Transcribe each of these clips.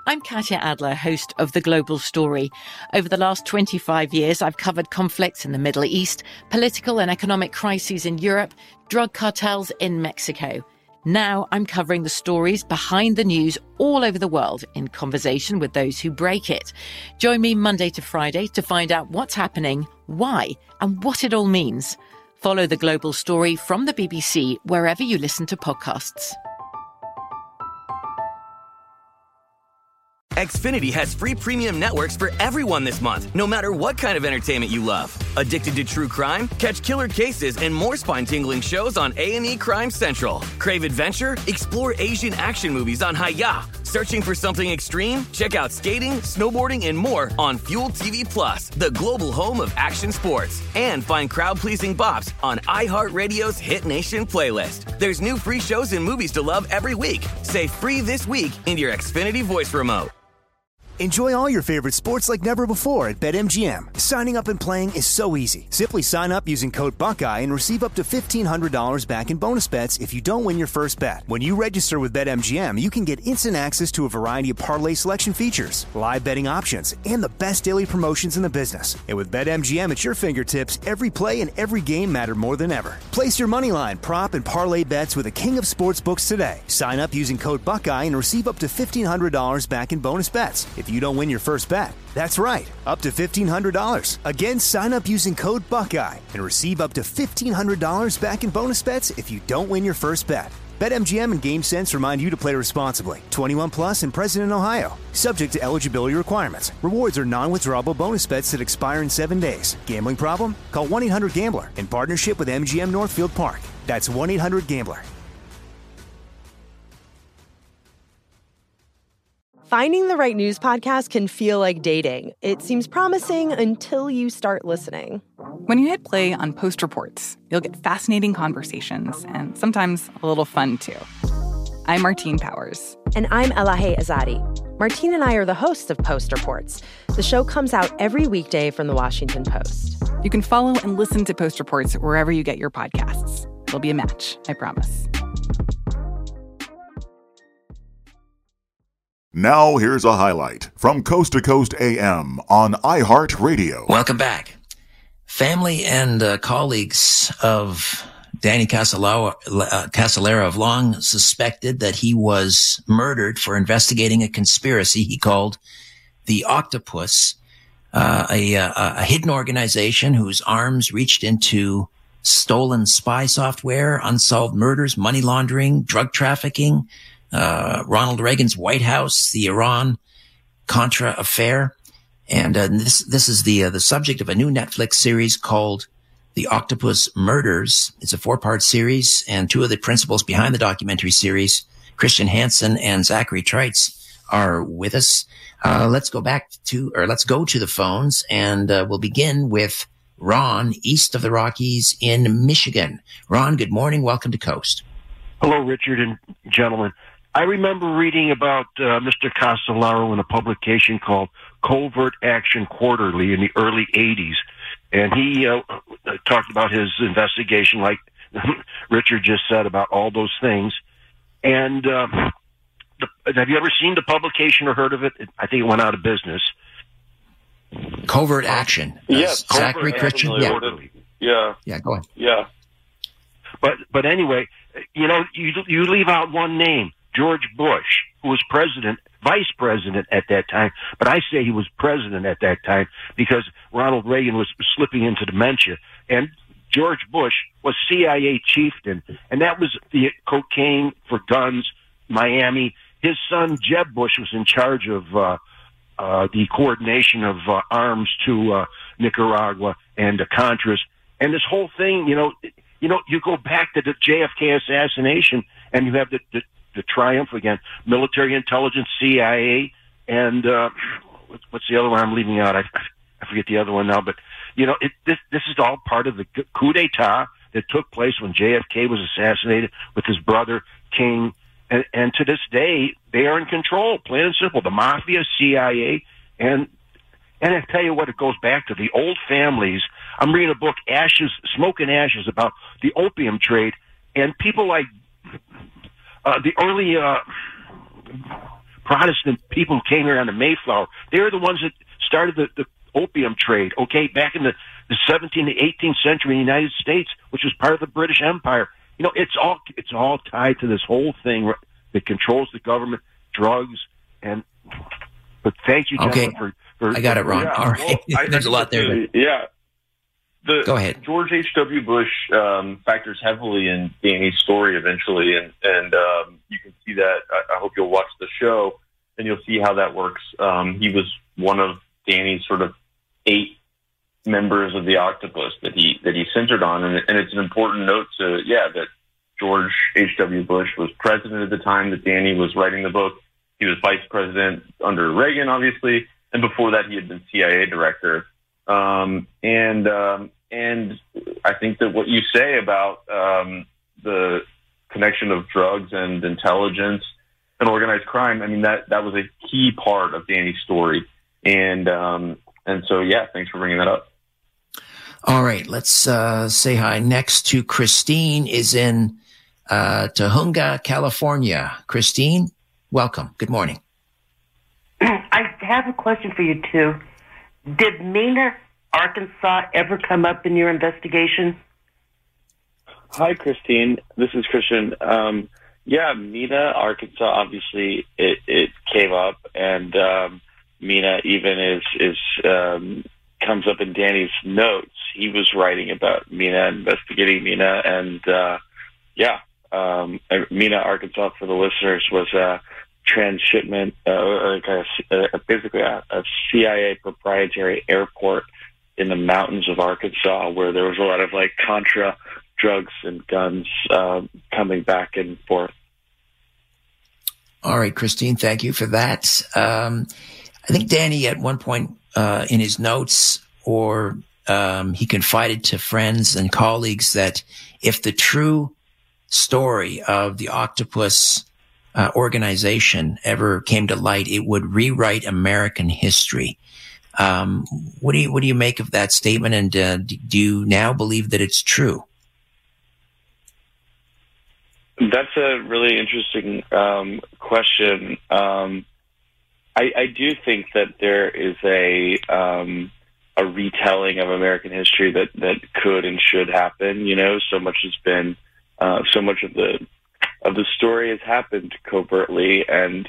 I'm Katya Adler, host of The Global Story. Over the last 25 years, I've covered conflicts in the Middle East, political and economic crises in Europe, drug cartels in Mexico. Now I'm covering the stories behind the news all over the world in conversation with those who break it. Join me Monday to Friday to find out what's happening, why, and what it all means. Follow The Global Story from the BBC wherever you listen to podcasts. Xfinity has free premium networks for everyone this month, no matter what kind of entertainment you love. Addicted to true crime? Catch killer cases and more spine-tingling shows on A&E Crime Central. Crave adventure? Explore Asian action movies on Hi-YAH. Searching for something extreme? Check out skating, snowboarding, and more on Fuel TV Plus, the global home of action sports. And find crowd-pleasing bops on iHeartRadio's Hit Nation playlist. There's new free shows and movies to love every week. Say free this week in your Xfinity voice remote. Enjoy all your favorite sports like never before at BetMGM. Signing up and playing is so easy. Simply sign up using code Buckeye and receive up to $1,500 back in bonus bets if you don't win your first bet. When you register with BetMGM, you can get instant access to a variety of parlay selection features, live betting options, and the best daily promotions in the business. And with BetMGM at your fingertips, every play and every game matter more than ever. Place your moneyline, prop, and parlay bets with the king of sportsbooks today. Sign up using code Buckeye and receive up to $1,500 back in bonus bets if you don't win your first bet. That's right, up to $1,500. Again, sign up using code Buckeye and receive up to $1,500 back in bonus bets if you don't win your first bet. BetMGM and GameSense remind you to play responsibly. 21 plus and present in Ohio. Subject to eligibility requirements. Rewards are non-withdrawable bonus bets that expire in 7 days. Gambling problem? Call 1-800-GAMBLER in partnership with MGM Northfield Park. That's 1-800-GAMBLER. Finding the right news podcast can feel like dating. It seems promising until you start listening. When you hit play on Post Reports, you'll get fascinating conversations and sometimes a little fun, too. I'm Martine Powers. And I'm Elahe Azadi. Martine and I are the hosts of Post Reports. The show comes out every weekday from The Washington Post. You can follow and listen to Post Reports wherever you get your podcasts. It'll be a match, I promise. Now here's a highlight from Coast to Coast AM on iHeartRadio. Welcome back. Family and colleagues of Danny Casolaro have long suspected that he was murdered for investigating a conspiracy he called the Octopus, a hidden organization whose arms reached into stolen spy software, unsolved murders, money laundering, drug trafficking, Ronald Reagan's White House, the Iran-Contra affair. And this is the subject of a new Netflix series called The Octopus Murders. It's a 4-part series, and two of the principals behind the documentary series, Christian Hansen and Zachary Treitz, are with us. Let's go to the phones, and we'll begin with Ron, east of the Rockies in Michigan. Ron, good morning. Welcome to Coast. Hello, Richard and gentlemen. I remember reading about Mr. Casolaro in a publication called Covert Action Quarterly in the early 80s. And he talked about his investigation, like Richard just said, about all those things. And have you ever seen the publication or heard of it? I think it went out of business. Covert Action. Yes. Zachary Christian. Yeah. Yeah, go ahead. Yeah. But anyway, you know, you leave out one name, George Bush, who was vice president at that time. But I say he was president at that time because Ronald Reagan was slipping into dementia. And George Bush was CIA chieftain, and that was the cocaine for guns, Miami. His son, Jeb Bush, was in charge of the coordination of arms to Nicaragua and the Contras. And this whole thing, you know, you go back to the JFK assassination, and you have the triumph again, military intelligence, CIA, and what's the other one I'm leaving out? I forget the other one now, but you know, this is all part of the coup d'état that took place when JFK was assassinated with his brother King, and to this day they are in control, plain and simple. The mafia, CIA, and I tell you what, it goes back to the old families. I'm reading a book, Smoke and Ashes, about the opium trade, and people like the early Protestant people who came here on the Mayflower. They were the ones that started the opium trade, okay, back in the 17th and 18th century in the United States, which was part of the British Empire. You know, it's all tied to this whole thing that controls the government, drugs, but thank you, gentlemen, for I got it wrong. All right. Well, There's a lot there. Go ahead. George H.W. Bush factors heavily in Danny's story eventually, and you can see that. I hope you'll watch the show, and you'll see how that works. He was one of Danny's sort of 8 members of the Octopus that he centered on, and it's an important note that George H.W. Bush was president at the time that Danny was writing the book. He was vice president under Reagan, obviously, and before that he had been CIA director. And I think that what you say about the connection of drugs and intelligence and organized crime, I mean, that was a key part of Danny's story. And so, thanks for bringing that up. All right, let's say hi next to Christine is in Tahunga, California. Christine, welcome. Good morning. I have a question for you, too. Did Mena, Arkansas, ever come up in your investigation? Hi, Christine. This is Christian. Mena, Arkansas, obviously it came up, and Mena even is comes up in Danny's notes. He was writing about Mena, investigating Mena, and Mena, Arkansas, for the listeners, was a transshipment, basically a CIA proprietary airport in the mountains of Arkansas, where there was a lot of Contra drugs and guns coming back and forth. All right, Christine, thank you for that. I think Danny at one point in his notes, or he confided to friends and colleagues that if the true story of the Octopus organization ever came to light, it would rewrite American history. What do you make of that statement? And do you now believe that it's true? That's a really interesting question. I do think that there is a retelling of American history that could and should happen. You know, so much has been, so much of the story has happened covertly, and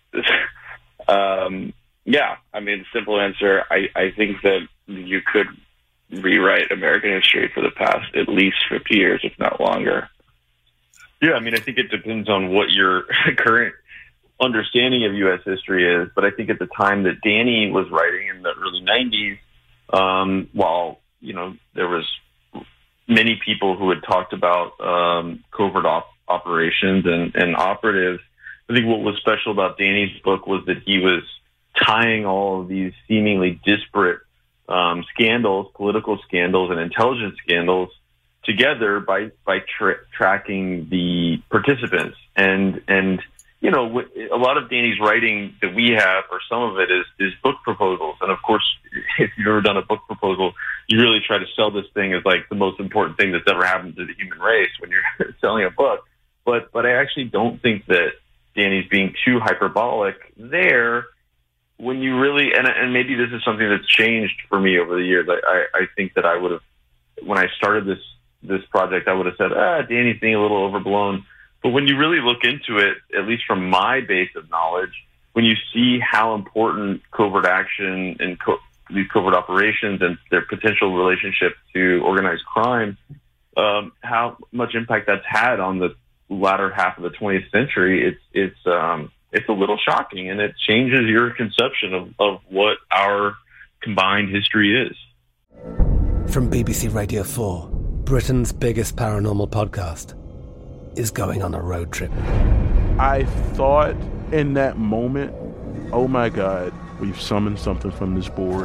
I mean, simple answer, I think that you could rewrite American history for the past at least 50 years, if not longer. Yeah, I mean, I think it depends on what your current understanding of U.S. history is. But I think at the time that Danny was writing in the early 90s, while, there was many people who had talked about covert operations and operatives, I think what was special about Danny's book was that he was tying all of these seemingly disparate scandals, political scandals and intelligence scandals, together by tracking the participants. And a lot of Danny's writing that we have, or some of it, is book proposals. And of course, if you've ever done a book proposal, you really try to sell this thing as the most important thing that's ever happened to the human race when you're selling a book. But I actually don't think that Danny's being too hyperbolic there. When you really, and maybe this is something that's changed for me over the years. I think that I would have, when I started this project, I would have said, Danny's being a little overblown. But when you really look into it, at least from my base of knowledge, when you see how important covert action and these covert operations and their potential relationship to organized crime, how much impact that's had on the latter half of the 20th century, it's a little shocking, and it changes your conception of what our combined history is. From BBC Radio 4, Britain's biggest paranormal podcast is going on a road trip. I thought in that moment, oh my God, we've summoned something from this board.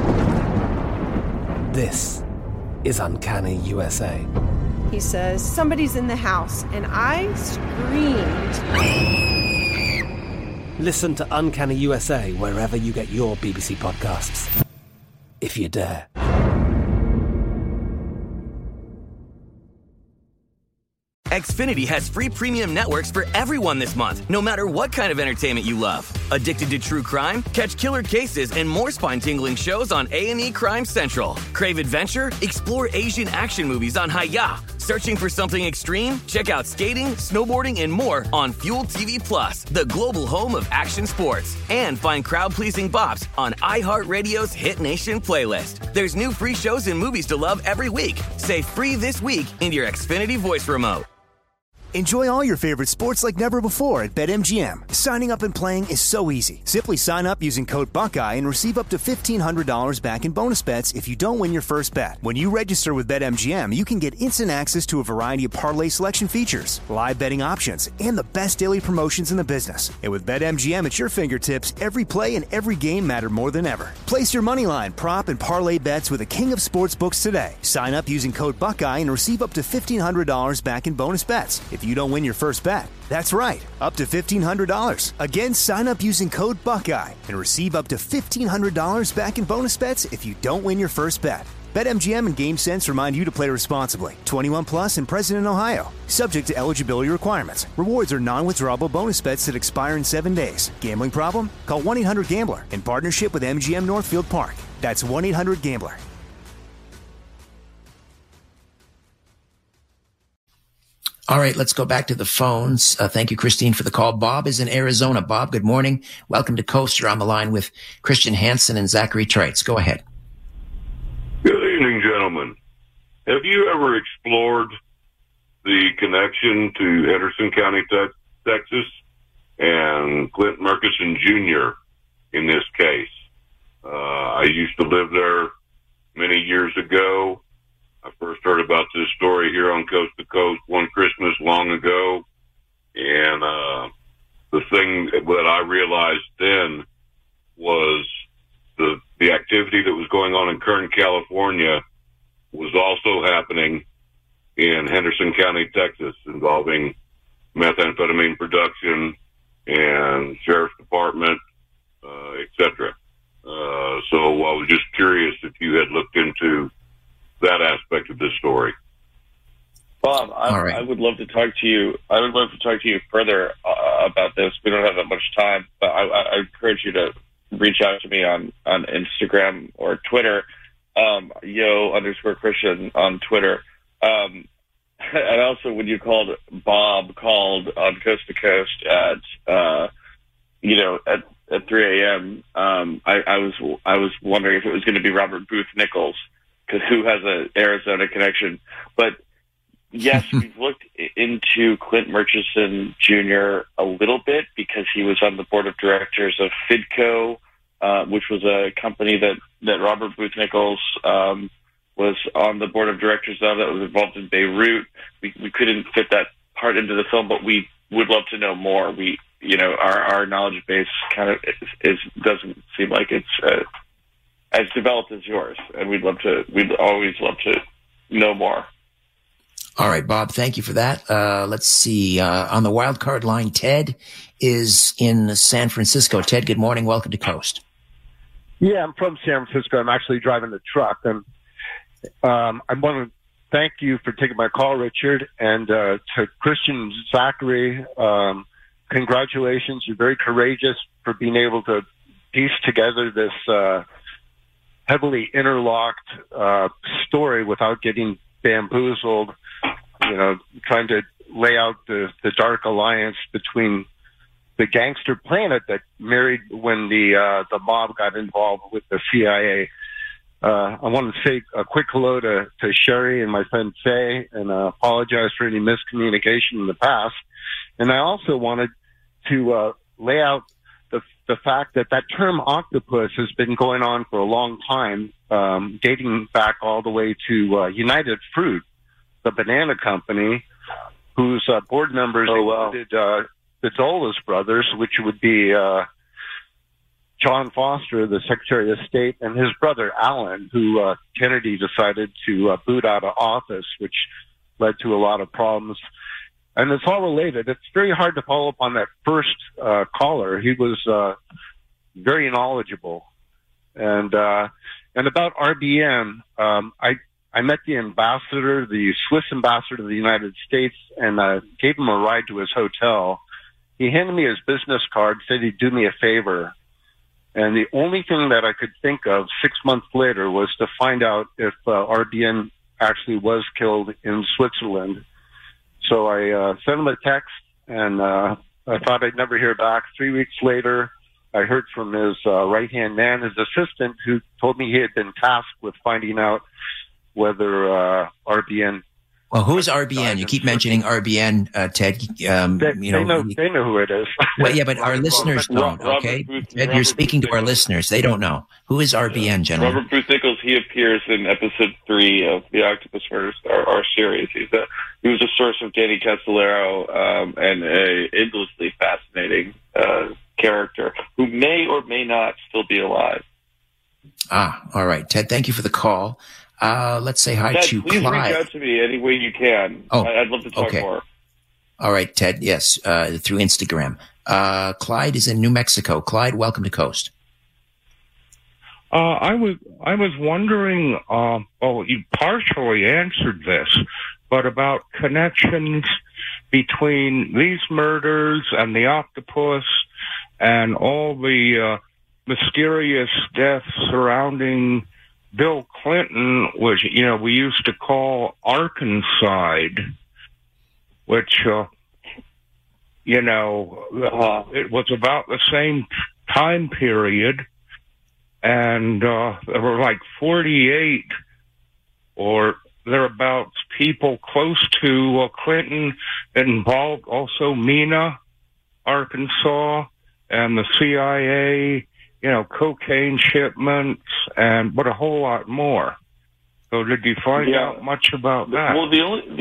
This is Uncanny USA. He says, somebody's in the house, and I screamed. Listen to Uncanny USA wherever you get your BBC podcasts, if you dare. Xfinity has free premium networks for everyone this month, no matter what kind of entertainment you love. Addicted to true crime? Catch killer cases and more spine-tingling shows on A&E Crime Central. Crave adventure? Explore Asian action movies on Hi-Ya. Searching for something extreme? Check out skating, snowboarding, and more on Fuel TV Plus, the global home of action sports. And find crowd-pleasing bops on iHeartRadio's Hit Nation playlist. There's new free shows and movies to love every week. Say free this week in your Xfinity voice remote. Enjoy all your favorite sports like never before at BetMGM. Signing up and playing is so easy. Simply sign up using code Buckeye and receive up to $1,500 back in bonus bets if you don't win your first bet. When you register with BetMGM, you can get instant access to a variety of parlay selection features, live betting options, and the best daily promotions in the business. And with BetMGM at your fingertips, every play and every game matter more than ever. Place your moneyline, prop, and parlay bets with the king of sportsbooks today. Sign up using code Buckeye and receive up to $1,500 back in bonus bets if you don't win your first bet. That's right, up to $1,500. Again, sign up using code Buckeye and receive up to $1,500 back in bonus bets if you don't win your first bet. BetMGM and GameSense remind you to play responsibly. 21 plus and present in Ohio. Subject to eligibility requirements. Rewards are non-withdrawable bonus bets that expire in 7 days. Gambling problem? Call 1-800-GAMBLER in partnership with MGM Northfield Park. That's 1-800-GAMBLER. All right, let's go back to the phones. Thank you, Christine, for the call. Bob is in Arizona. Bob, good morning. Welcome to Coast. You're on the line with Christian Hansen and Zachary Trites. Go ahead. Good evening, gentlemen. Have you ever explored the connection to Henderson County, Texas, and Clint Murchison Jr. in this case? I used to live there many years ago. I first heard about this story here on Coast to Coast one Christmas long ago, and the thing that I realized then was the activity that was going on in Kern, California was also happening in Henderson County, Texas, involving methamphetamine production and sheriff's department, etc. So I was just curious if you had looked into that aspect of this story. Bob, I would love to talk to you. I would love to talk to you further about this. We don't have that much time, but I encourage you to reach out to me on Instagram or Twitter, yo_Christian on Twitter. And also, when you Bob called on Coast to Coast at 3 a.m., I was wondering if it was going to be Robert Booth Nichols, because who has an Arizona connection. But yes, we've looked into Clint Murchison Jr. a little bit because he was on the board of directors of Fidco, which was a company that Robert Booth Nichols was on the board of directors of, that was involved in Beirut. We couldn't fit that part into the film, but we would love to know more. Our knowledge base kind of doesn't seem like it's as developed as yours, and we'd always love to know more. All right, Bob, thank you for that. Let's see. On the wild card line, Ted is in San Francisco. Ted, good morning. Welcome to Coast. Yeah, I'm from San Francisco. I'm actually driving the truck, and I want to thank you for taking my call, Richard, and to Christian Zachary, congratulations. You're very courageous for being able to piece together this heavily interlocked story without getting bamboozled, trying to lay out the dark alliance between the gangster planet that married when the mob got involved with the CIA. I want to say a quick hello to Sherry and my friend Faye, and apologize for any miscommunication in the past. And I also wanted to lay out the fact that term octopus has been going on for a long time, dating back all the way to United Fruit, the banana company, whose board members included the Dulles brothers, which would be John Foster, the Secretary of State, and his brother Alan, who Kennedy decided to boot out of office, which led to a lot of problems. And it's all related. It's very hard to follow up on that first caller. He was very knowledgeable. And about RBN, I I met the ambassador, the Swiss ambassador to the United States, and gave him a ride to his hotel. He handed me his business card, said he'd do me a favor. And the only thing that I could think of 6 months later was to find out if RBN actually was killed in Switzerland. So I sent him a text, and I thought I'd never hear back. 3 weeks later, I heard from his right-hand man, his assistant, who told me he had been tasked with finding out whether RBN... Well, who's RBN? You keep mentioning RBN, Ted. They know who it is. Well, yeah, but our listeners don't, okay? Ted, you're speaking to our listeners. They don't know. Who is RBN, gentlemen? Robert Bruce Nichols, he appears in episode 3 of the Octopus Murders, our series. He was a source of Danny Casolaro, and an endlessly fascinating character who may or may not still be alive. All right. Ted, thank you for the call. Let's say hi Ted, to please Clyde. reach out to me any way you can. I'd love to talk more. All right, Ted. Yes, through Instagram. Clyde is in New Mexico. Clyde, welcome to Coast. I was wondering. Well, you partially answered this, but about connections between these murders and the octopus and all the mysterious deaths surrounding Bill Clinton, which, we used to call Arkancide, which, it was about the same time period, and there were like 48 or thereabouts people close to Clinton that involved also Mena, Arkansas, and the CIA, cocaine shipments, but a whole lot more. So did you find out much about that? Well,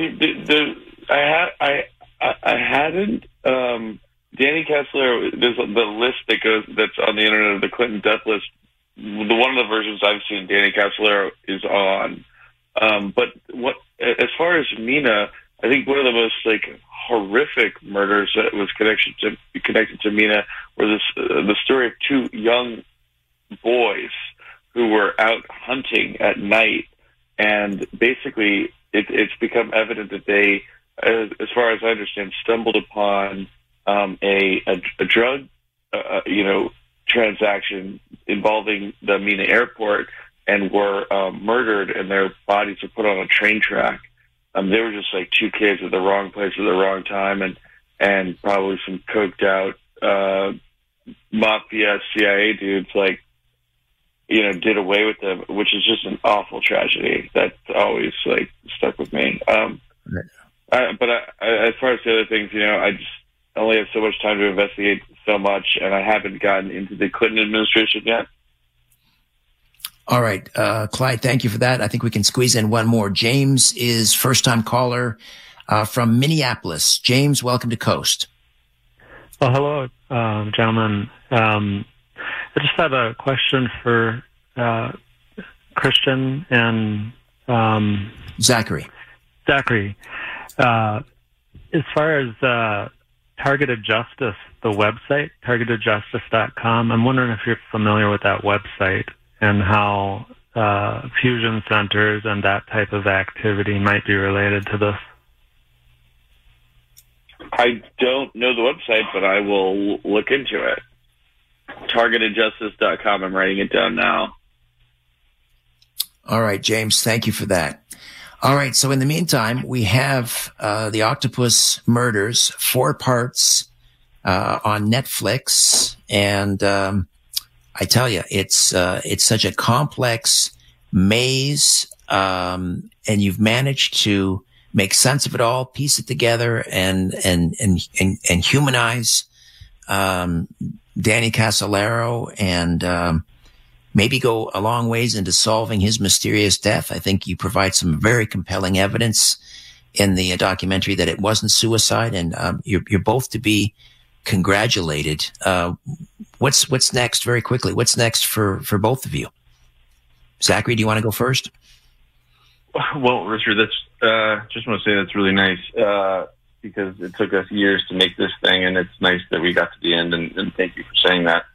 I hadn't. Danny Casolaro, there's the list that's on the internet of the Clinton death list. One of the versions I've seen, Danny Casolaro is on. But as far as Mena, I think one of the most horrific murders that was connected to Mena was the story of two young boys who were out hunting at night, and basically it's become evident that they, as far as I understand, stumbled upon a drug transaction involving the Mena airport and were murdered, and their bodies were put on a train track. They were just like two kids at the wrong place at the wrong time, and probably some coked out mafia CIA dudes did away with them, which is just an awful tragedy. That's always stuck with me. But as far as the other things, I just only have so much time to investigate so much, and I haven't gotten into the Clinton administration yet. All right, Clyde, thank you for that. I think we can squeeze in one more. James is first-time caller from Minneapolis. James, welcome to Coast. Well, hello, gentlemen. I just have a question for Christian and Zachary. Zachary, as far as Targeted Justice, the website, targetedjustice.com, I'm wondering if you're familiar with that website and how fusion centers and that type of activity might be related to this. I don't know the website, but I will look into it. Targetedjustice.com. I'm writing it down now. All right, James, thank you for that. All right, so in the meantime, we have the Octopus Murders, 4 parts on Netflix, and I tell you, it's such a complex maze, and you've managed to make sense of it all, piece it together, and humanize Danny Casolaro, and maybe go a long ways into solving his mysterious death. I think you provide some very compelling evidence in the documentary that it wasn't suicide, and you're both to be congratulated. What's next, very quickly? What's next for both of you? Zachary, do you want to go first? Well, Richard, that's just want to say that's really nice because it took us years to make this thing, and it's nice that we got to the end. And thank you for saying that.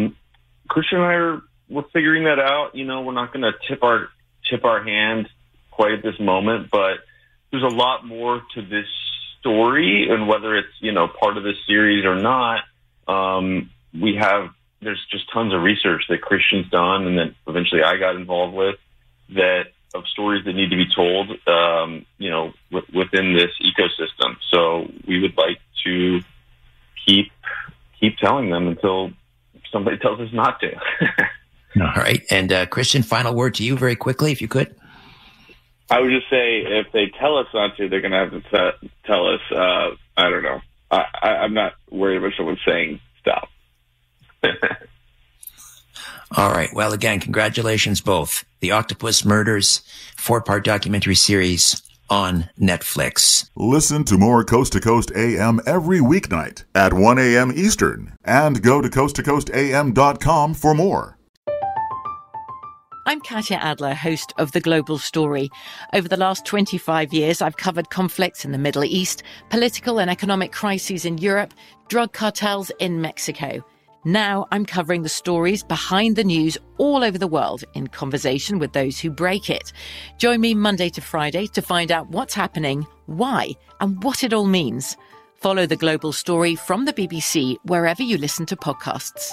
Christian and I we're figuring that out. We're not going to tip our hand quite at this moment, but there's a lot more to this story, and whether it's, part of this series or not, there's just tons of research that Christian's done, and then eventually I got involved with, of stories that need to be told, within this ecosystem. So we would like to keep telling them until somebody tells us not to. All right. And Christian, final word to you very quickly, if you could. I would just say if they tell us not to, they're going to have to tell us. I don't know. I'm not worried about someone saying stop. All right. Well, again, congratulations both. The Octopus Murders 4-part documentary series on Netflix. Listen to more Coast to Coast AM every weeknight at 1 a.m. Eastern, and go to coasttocoastam.com for more. I'm Katya Adler, host of The Global Story. Over the last 25 years, I've covered conflicts in the Middle East, political and economic crises in Europe, drug cartels in Mexico. Now I'm covering the stories behind the news all over the world in conversation with those who break it. Join me Monday to Friday to find out what's happening, why, and what it all means. Follow The Global Story from the BBC wherever you listen to podcasts.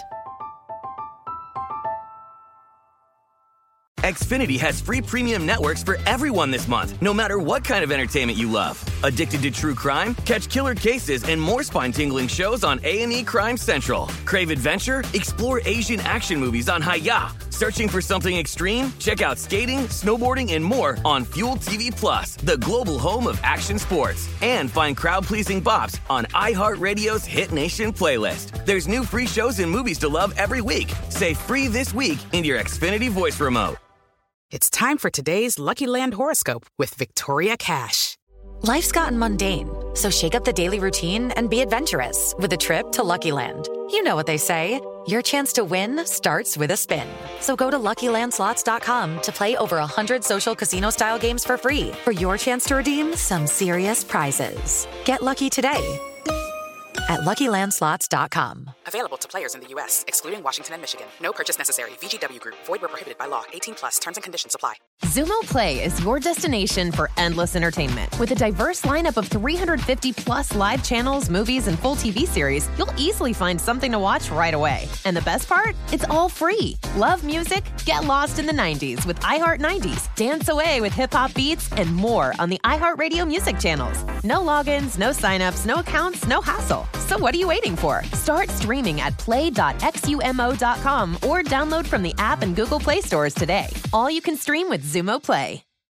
Xfinity has free premium networks for everyone this month, no matter what kind of entertainment you love. Addicted to true crime? Catch killer cases and more spine-tingling shows on A&E Crime Central. Crave adventure? Explore Asian action movies on Hi-Ya. Searching for something extreme? Check out skating, snowboarding, and more on Fuel TV Plus, the global home of action sports. And find crowd-pleasing bops on iHeartRadio's Hit Nation playlist. There's new free shows and movies to love every week. Say free this week in your Xfinity voice remote. It's time for today's Lucky Land horoscope with Victoria Cash. Life's gotten mundane, so shake up the daily routine and be adventurous with a trip to Lucky Land. You know what they say, your chance to win starts with a spin. So go to LuckyLandSlots.com to play over 100 social casino-style games for free for your chance to redeem some serious prizes. Get lucky today at LuckyLandSlots.com. Available to players in the U.S., excluding Washington and Michigan. No purchase necessary. VGW Group. Void where prohibited by law. 18+. Terms and conditions apply. Xumo Play is your destination for endless entertainment. With a diverse lineup of 350-plus live channels, movies, and full TV series, you'll easily find something to watch right away. And the best part? It's all free. Love music? Get lost in the 90s with iHeart 90s. Dance away with hip-hop beats and more on the iHeartRadio music channels. No logins, no signups, no accounts, no hassle. So what are you waiting for? Start streaming at play.xumo.com or download from the app and Google Play stores today. All you can stream with Xumo Play.